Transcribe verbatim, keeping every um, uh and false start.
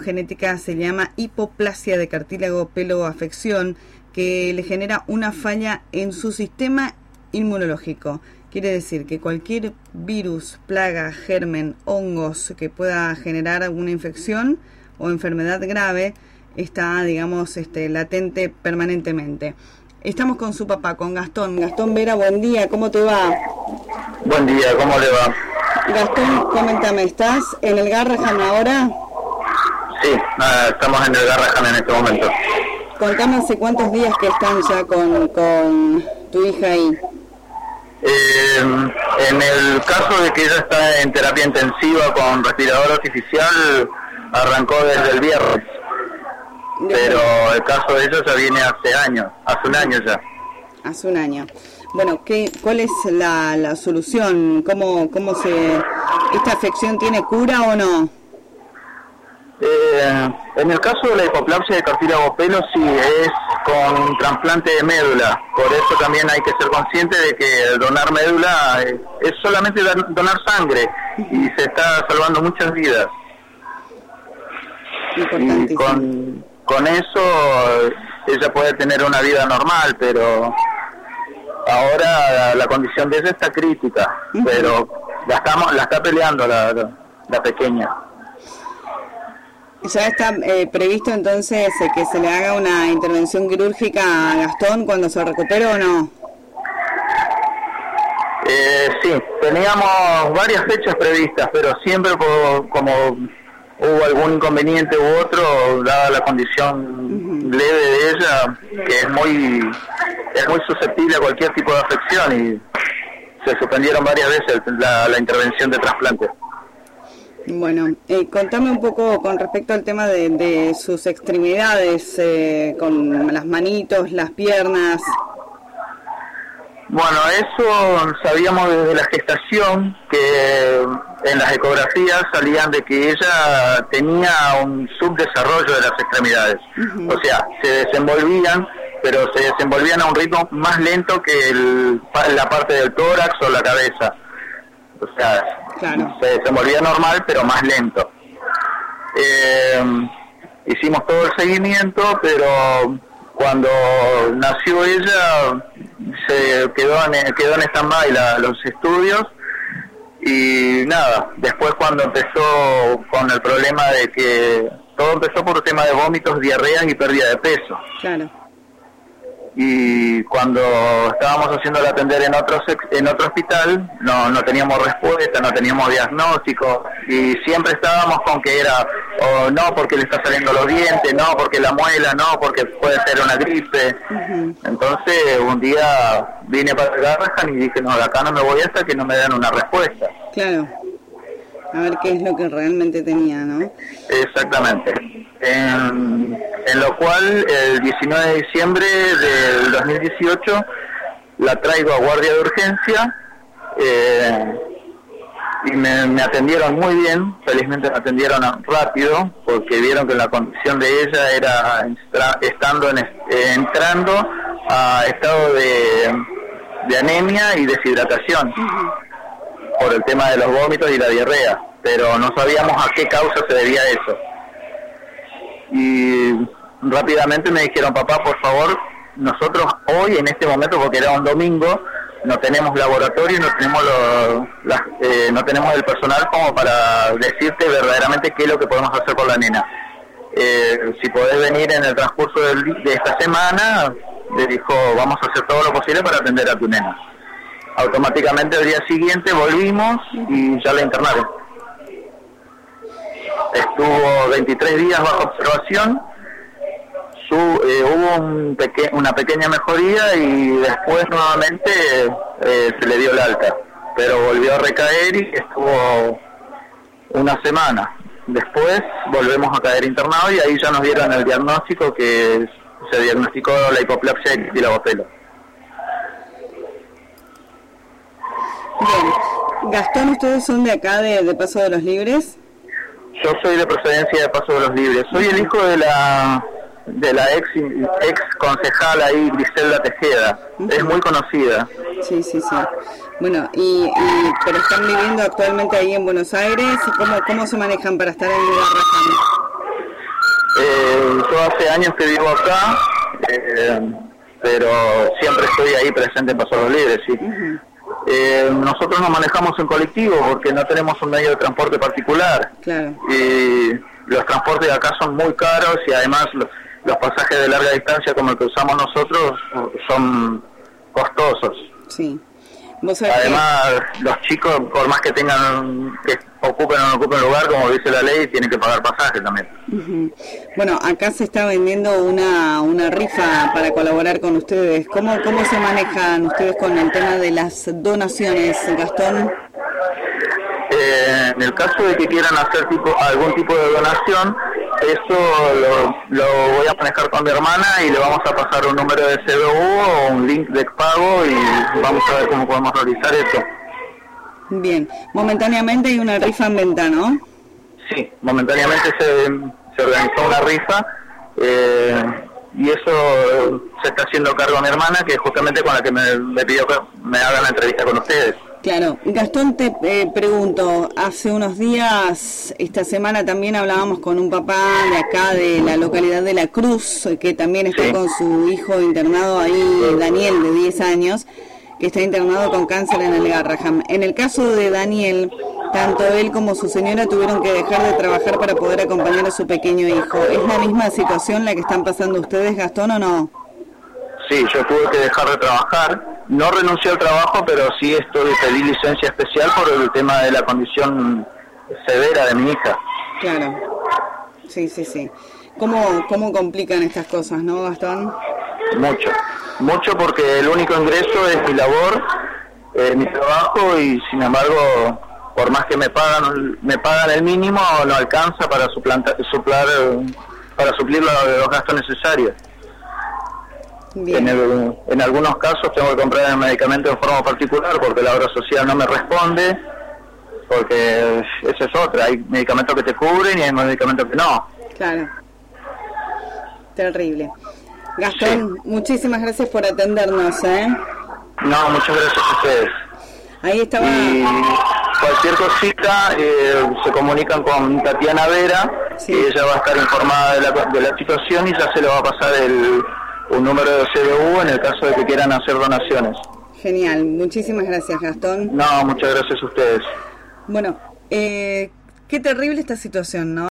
genética se llama hipoplasia de cartílago pelo afección, que le genera una falla en su sistema inmunológico. Quiere decir que cualquier virus, plaga, germen, hongos que pueda generar alguna infección o enfermedad grave está, digamos, este, latente permanentemente. Estamos con su papá, con Gastón. Gastón Vera, buen día, ¿cómo te va? Buen día, ¿cómo le va? Gastón, coméntame, ¿estás en el Garrahan ahora? Sí, nada, estamos en el Garrahan en este momento. Contame hace cuántos días que están ya con, con tu hija ahí. Eh, en el caso de que ella está en terapia intensiva con respirador artificial, arrancó desde el viernes. Pero el caso de ella ya viene hace años, hace un año ya. Hace un año. Bueno, ¿qué, ¿cuál es la, la solución? ¿Cómo, cómo se... ¿Esta afección tiene cura o no? Eh, en el caso de la hipoplasia de cartílago pelo, sí, es con trasplante de médula. Por eso también hay que ser consciente de que donar médula es, es solamente donar sangre y se está salvando muchas vidas. Y con, con eso ella puede tener una vida normal, pero ahora la, la condición de ella está crítica, uh-huh. pero la, estamos, la está peleando la, la, la pequeña. ¿Ya está eh, previsto entonces eh, que se le haga una intervención quirúrgica a Gastón cuando se recupere o no? Eh, sí, teníamos varias fechas previstas, pero siempre por, como hubo algún inconveniente u otro, dada la condición uh-huh. leve de ella, que es muy es muy susceptible a cualquier tipo de afección, y se suspendieron varias veces la, la intervención de trasplante. Bueno, eh, contame un poco con respecto al tema de, de sus extremidades, eh, con las manitos, las piernas. Bueno, eso sabíamos desde la gestación, que en las ecografías salían de que ella tenía un subdesarrollo de las extremidades. Uh-huh. O sea, se desenvolvían, pero se desenvolvían a un ritmo más lento que el, la parte del tórax o la cabeza. O sea, claro. se desenvolvía normal, pero más lento. Eh, hicimos todo el seguimiento, pero cuando nació ella se quedó en, quedó en stand-by la, los estudios, y nada, después cuando empezó con el problema de que todo empezó por el tema de vómitos, diarreas y pérdida de peso. Claro. Y cuando estábamos haciéndola atender en otro en otro hospital, no no teníamos respuesta, no teníamos diagnóstico, y siempre estábamos con que era o oh, no porque le está saliendo los dientes, no porque la muela, no porque puede ser una gripe. Uh-huh. Entonces un día vine para el Garrahan y dije, no, de acá no me voy hasta que no me den una respuesta. Claro. A ver qué es lo que realmente tenía, ¿no? Exactamente. En, en lo cual, el diecinueve de diciembre del dos mil dieciocho, la traigo a guardia de urgencia, eh, y me, me atendieron muy bien, felizmente me atendieron rápido, porque vieron que la condición de ella era estra, estando en, eh, entrando a estado de, de anemia y deshidratación. Uh-huh. Por el tema de los vómitos y la diarrea, pero no sabíamos a qué causa se debía eso. Y rápidamente me dijeron, papá, por favor, nosotros hoy, en este momento, porque era un domingo, no tenemos laboratorio, no tenemos lo, la, eh, no tenemos el personal como para decirte verdaderamente qué es lo que podemos hacer por la nena. Eh, si podés venir en el transcurso del, de esta semana, le dijo, vamos a hacer todo lo posible para atender a tu nena. Automáticamente el día siguiente volvimos y ya la internaron. Estuvo veintitrés días bajo observación, su, eh, hubo un peque- una pequeña mejoría y después nuevamente eh, se le dio el alta, pero volvió a recaer y estuvo una semana. Después volvemos a caer internado y ahí ya nos dieron el diagnóstico, que se diagnosticó la hipoplasia de cartílago pelo. Bien. Gastón, ¿ustedes son de acá, de, de Paso de los Libres? Yo soy de procedencia de Paso de los Libres. Soy el hijo de la de la ex ex concejala ahí, Griselda Tejeda. Uh-huh. Es muy conocida. Sí, sí, sí. Bueno, y, y pero están viviendo actualmente ahí en Buenos Aires. ¿Cómo, cómo se manejan para estar en el Garrahan? yo hace años que vivo acá, eh, pero siempre estoy ahí presente en Paso Los Libres, sí. Uh-huh. eh, nosotros nos manejamos en colectivo porque no tenemos un medio de transporte particular. Claro. Y los transportes de acá son muy caros y además los, los pasajes de larga distancia como el que usamos nosotros son costosos. Sí. Además, que... los chicos, por más que tengan, que ocupen o no ocupen lugar, como dice la ley, tienen que pagar pasaje también. Uh-huh. Bueno, acá se está vendiendo una una rifa para colaborar con ustedes. ¿Cómo cómo se manejan ustedes con el tema de las donaciones, Gastón? Eh, en el caso de que quieran hacer tipo algún tipo de donación, eso lo, lo voy a manejar con mi hermana y le vamos a pasar un número de C B U o un link de pago y vamos a ver cómo podemos realizar eso. Bien, momentáneamente hay una rifa en venta, ¿no? Sí, momentáneamente se, se organizó una rifa eh, y eso se está haciendo cargo a mi hermana, que es justamente con la que me, me pidió que me haga la entrevista con ustedes. Claro, Gastón, te eh, pregunto, hace unos días, esta semana también hablábamos con un papá de acá, de la localidad de La Cruz, que también está sí. con su hijo internado ahí, Daniel, de diez años, que está internado con cáncer en el Garraham. En el caso de Daniel, tanto él como su señora tuvieron que dejar de trabajar para poder acompañar a su pequeño hijo. ¿Es la misma situación la que están pasando ustedes, Gastón, o no? Sí, yo tuve que dejar de trabajar. No renuncié al trabajo, pero sí estoy pedí licencia especial por el tema de la condición severa de mi hija. Claro, sí, sí, sí. ¿Cómo, cómo complican estas cosas, no, Gastón? Mucho, mucho porque el único ingreso es mi labor, eh, mi trabajo y sin embargo, por más que me pagan me pagan el mínimo, no alcanza para suplantar, suplar, para suplir los, los gastos necesarios. En, el, en algunos casos tengo que comprar el medicamento en forma particular porque la obra social no me responde, porque esa es otra, hay medicamentos que te cubren y hay medicamentos que no. Claro, terrible. Gastón, sí. Muchísimas gracias por atendernos, ¿eh? No, muchas gracias a ustedes. Ahí estaba... Y cualquier cosita eh, se comunican con Tatiana Vera, sí. y ella va a estar informada de la, de la situación y ya se le va a pasar el... un número de C B U en el caso de que quieran hacer donaciones. Genial, muchísimas gracias, Gastón. No, muchas gracias a ustedes. Bueno, eh, qué terrible esta situación, ¿no?